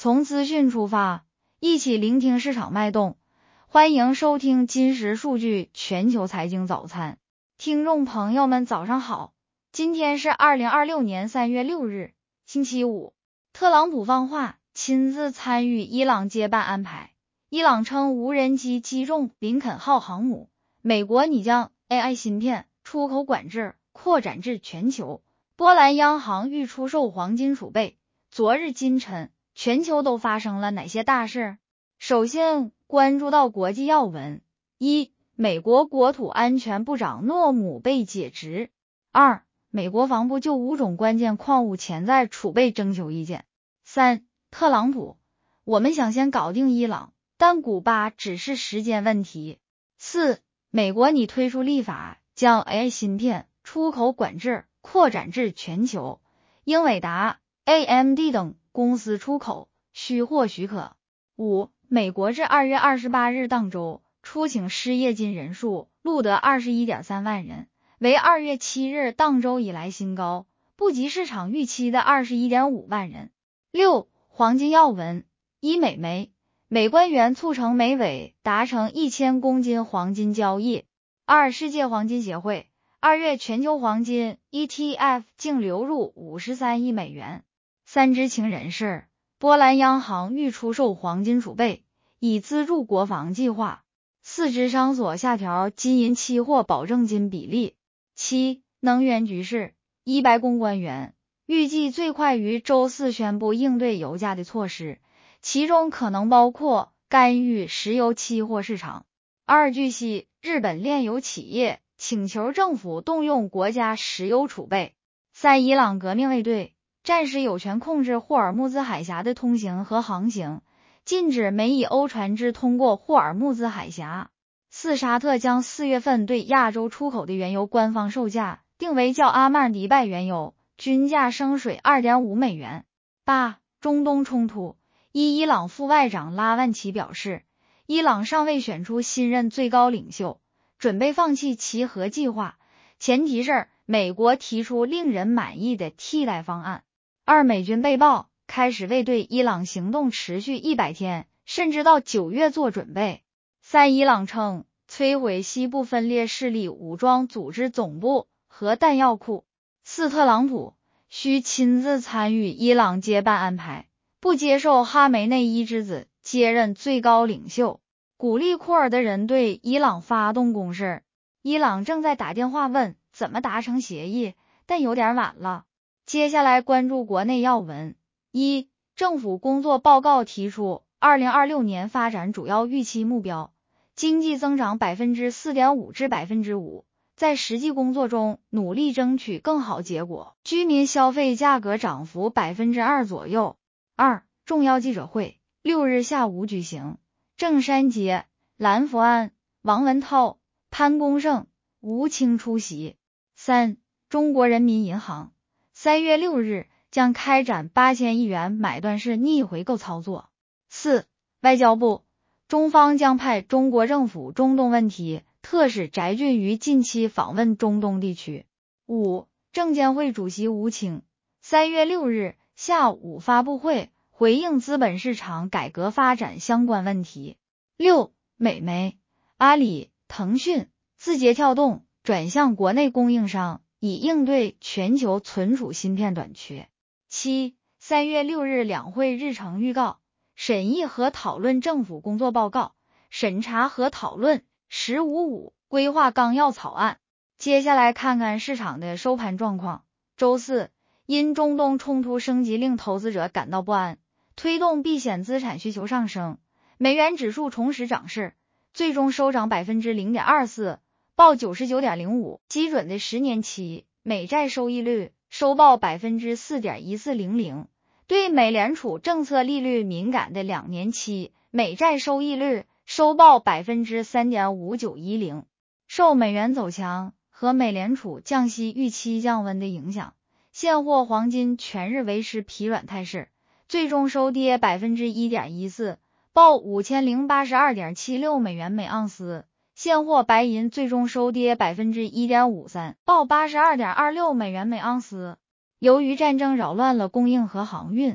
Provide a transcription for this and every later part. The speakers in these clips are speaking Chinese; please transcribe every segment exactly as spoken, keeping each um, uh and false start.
从资讯出发，一起聆听市场脉动。欢迎收听金石数据全球财经早餐。听众朋友们早上好，今天是二零二六年三月六日，星期五。特朗普放话，亲自参与伊朗接班安排。伊朗称无人机击中林肯号航母。美国拟将 A I 芯片出口管制扩展至全球。波兰央行欲出售黄金储备。昨日今晨，全球都发生了哪些大事？首先关注到国际要闻：一、美国国土安全部长诺姆被解职；二、美国防部就五种关键矿物潜在储备征求意见；三、特朗普，我们想先搞定伊朗，但古巴只是时间问题；四、美国拟推出立法，将 A I 芯片出口管制扩展至全球，英伟达、A M D 等公司出口需获许可。五、美国至二月二十八日当周出请失业金人数录得 二十一点三万人，为二月七日当周以来新高，不及市场预期的 二十一点五万人。六、黄金要闻：一、美媒，美官员促成美委达成一千公斤黄金交易。二、世界黄金协会，二月全球黄金 E T F 净流入五十三亿美元。三、知情人士，波兰央行欲出售黄金储备，以资助国防计划。四、芝商所下调金银期货保证金比例。七、能源局势，一、白宫官员预计最快于周四宣布应对油价的措施，其中可能包括干预石油期货市场。二、据悉，日本炼油企业请求政府动用国家石油储备。三、伊朗革命卫队暂时有权控制霍尔木兹海峡的通行和航行，禁止美以欧船只通过霍尔木兹海峡。四、沙特将四月份对亚洲出口的原油官方售价定为较阿曼迪拜原油均价升水 二点五美元。八、中东冲突，一、伊朗副外长拉万齐表示，伊朗尚未选出新任最高领袖，准备放弃其核计划，前提是美国提出令人满意的替代方案。二、美军被曝开始为对伊朗行动持续一百天甚至到九月做准备。三、伊朗称摧毁西部分裂势力武装组织总部和弹药库。四、特朗普需亲自参与伊朗接班安排，不接受哈梅内伊之子接任最高领袖，鼓励库尔德人对伊朗发动攻势。伊朗正在打电话问怎么达成协议，但有点晚了。接下来关注国内要闻：一、政府工作报告提出二零二六年发展主要预期目标，经济增长 百分之四点五 至 百分之五， 在实际工作中努力争取更好结果。居民消费价格涨幅 百分之二 左右。二、重要记者会六日下午举行，郑山杰、蓝福安、王文涛、潘功胜、吴清出席。三、中国人民银行三月六日将开展八千亿元买断式逆回购操作。四、外交部，中方将派中国政府中东问题特使翟俊于近期访问中东地区。五、证监会主席吴清三月六日下午发布会，回应资本市场改革发展相关问题。六、美媒，阿里、腾讯、字节跳动转向国内供应商，以应对全球存储芯片短缺。七、三月六日两会日程预告：审议和讨论政府工作报告，审查和讨论十五五规划纲要草案。接下来看看市场的收盘状况。周四，因中东冲突升级令投资者感到不安，推动避险资产需求上升，美元指数重拾涨势，最终收涨 百分之零点二四， 报 九十九点零五， 基准的十年期美债收益率收报 百分之四点一四零零， 对美联储政策利率敏感的两年期美债收益率收报 百分之三点五九一零。 受美元走强和美联储降息预期降温的影响，现货黄金全日维持疲软态势，最终收跌 百分之一点一四， 报 五千零八十二点七六美元每盎司。现货白银最终收跌 百分之一点五三， 报 八十二点二六美元每盎司。由于战争扰乱了供应和航运，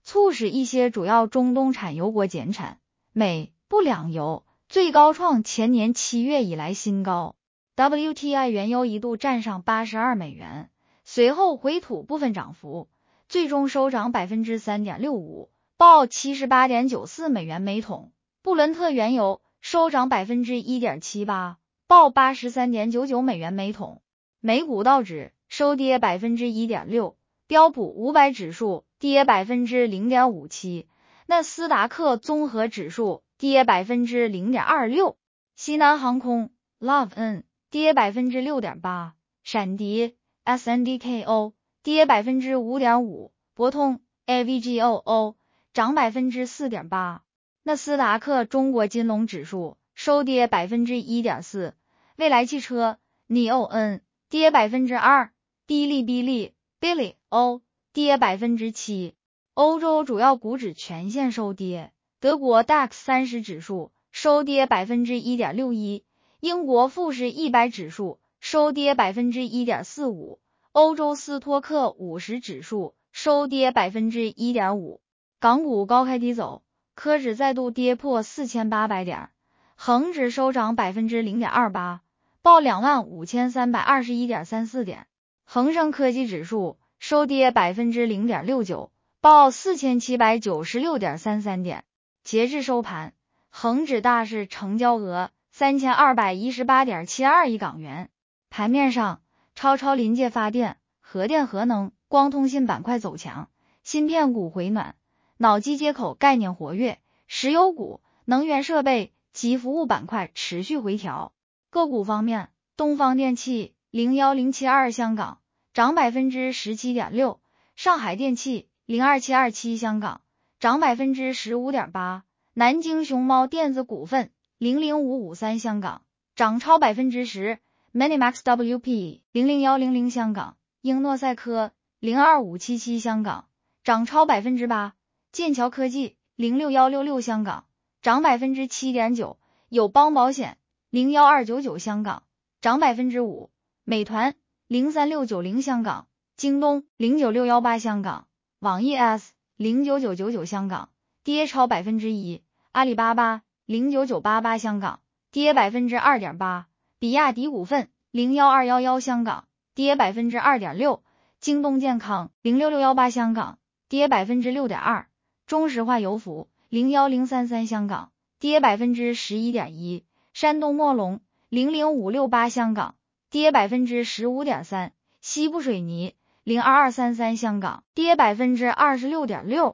促使一些主要中东产油国减产。美布两油最高创前年七月以来新高 ，W T I 原油一度站上八十二美元，随后回吐部分涨幅，最终收涨 百分之三点六五， 报 七十八点九四美元每桶。布伦特原油收涨 百分之一点七八， 报 八十三点九九美元每桶。美股道指收跌 百分之一点六， 标普五百指数跌 百分之零点五七， 纳斯达克综合指数跌 百分之零点二六， 西南航空 L O V N 跌 百分之六点八， 闪迪 S N D K O 跌 百分之五点五， 博通 A V G O O 涨 百分之四点八， 纳斯达克中国金龙指数收跌 百分之一点四， 蔚来汽车 N I O N 跌 百分之二， 哔哩哔哩 Billy O 跌 百分之七。 欧洲主要股指全线收跌，德国 D A X 三十指数收跌 百分之一点六一， 英国富时一百指数收跌 百分之一点四五， 欧洲斯托克五十指数收跌 百分之一点五。 港股高开低走，科指再度跌破四千八百点，恒指收涨 百分之零点二八， 报 两万五千三百二十一点三四点，恒生科技指数收跌 百分之零点六九， 报 四千七百九十六点三三点。截至收盘，恒指大市成交额 三千二百一十八点七二亿港元。盘面上，超超临界发电、核电核能、光通信板块走强，芯片股回暖，脑机接口概念活跃，石油股、能源设备及服务板块持续回调。个股方面，东方电气零一零七二香港涨 百分之十七点六， 上海电气零二七二七香港涨 百分之十五点八， 南京熊猫电子股份零零五五三香港涨超 百分之十， Minimax W P 零零一零零香港，英诺赛科零二五七七香港涨超 百分之八， 剑桥科技零六一六六香港涨 百分之七点九， 友邦保险零一二九九香港涨 百分之五， 美团零三六九零香港，京东零九六一八香港，网易 S 零九九九九香港跌超 百分之一， 阿里巴巴零九九八八香港跌 百分之二点八， 比亚迪股份零一二一一香港跌 百分之二点六， 京东健康零六六一八香港跌 百分之六点二， 中石化油服零一零三三香港跌 百分之十一点一， 山东墨龙零零五六八香港跌 百分之十五点三， 西部水泥零二二三三香港跌 百分之二十六点六。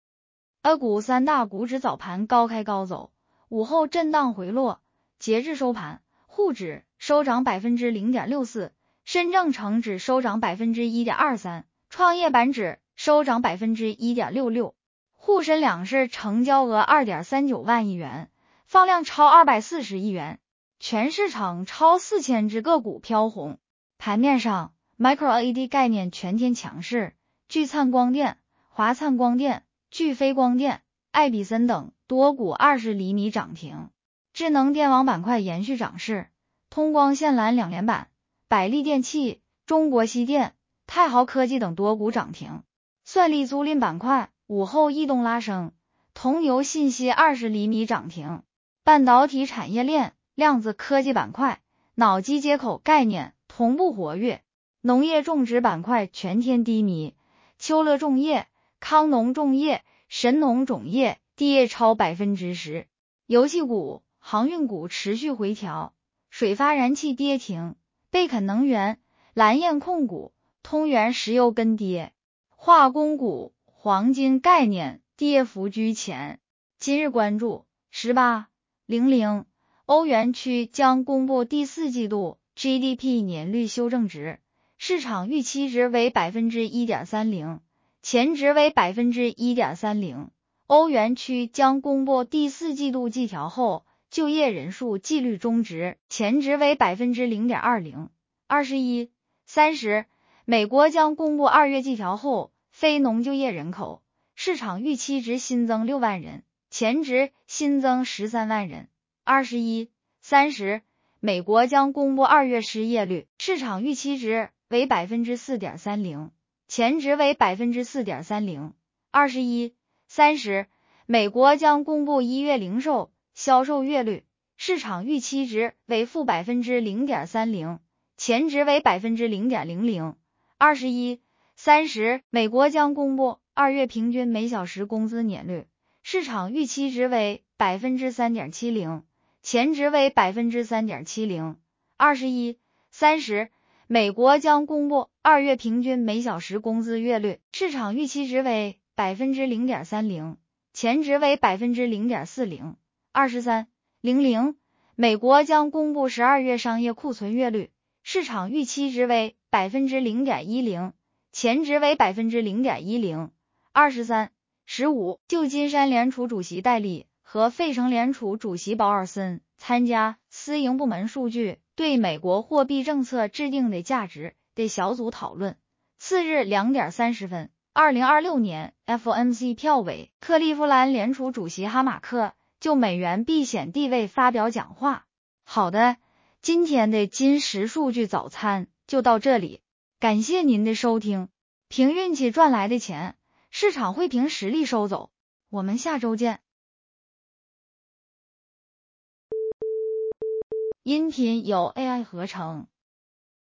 A 股三大股指早盘高开高走，午后震荡回落，截至收盘，沪指收涨 百分之零点六四， 深证成指收涨 百分之一点二三， 创业板指收涨 百分之一点六六。 沪深两市成交额 二点三九万亿元，放量超二百四十亿元，全市场超四千只个股飘红。盘面上， Micro L E D 概念全天强势，聚灿光电、华灿光电、聚飞光电、爱比森等多股二十厘米涨停。智能电网板块延续涨势，通光线缆两连板，百利电器、中国西电、泰豪科技等多股涨停。算力租赁板块午后异动拉升，同游信息二十厘米涨停。半导体产业链、量子科技板块、脑机接口概念同步活跃。农业种植板块全天低迷，秋乐种业、康农种业、神农种业跌超 百分之十。 油气股、航运股持续回调，水发燃气跌停，贝肯能源、蓝焰控股、通源石油跟跌。化工股、黄金概念跌幅居前。今日关注十八 零零，欧元区将公布第四季度 G D P 年率修正值，市场预期值为 百分之一点三零， 前值为 百分之一点三零。 欧元区将公布第四季度季调后就业人数季率中值，前值为 百分之零点二零。 二十一、三十，美国将公布二月季调后非农就业人口，市场预期值新增六万人，前值新增十三万人。二十一、三十，美国将公布二月失业率，市场预期值为 百分之四点三零， 前值为 百分之四点三零。二十一、 三十，美国将公布一月零售销售月率，市场预期值为负百分之零点三零，前值为百分之零点零零。二十一、三十，美国将公布二月平均每小时工资年率，市场预期值为百分之三点七零，前值为百分之三点七零。二十一、三十，美国将公布二月平均每小时工资月率，市场预期值为百分之零点三零，前值为百分之零点四零。二十三、零零，美国将公布十二月商业库存月率，市场预期值为百分之零点一零，前值为百分之零点一零。二十三、十五，旧金山联储主席戴利和费城联储主席鲍尔森参加私营部门数据对美国货币政策制定的价值的小组讨论。次日两点三十分，二零二六年 F O M C 票委克利夫兰联储主席哈马克就美元避险地位发表讲话。好的，今天的金石数据早餐就到这里，感谢您的收听。凭运气赚来的钱，市场会凭实力收走。我们下周见。音频由 A I 合成。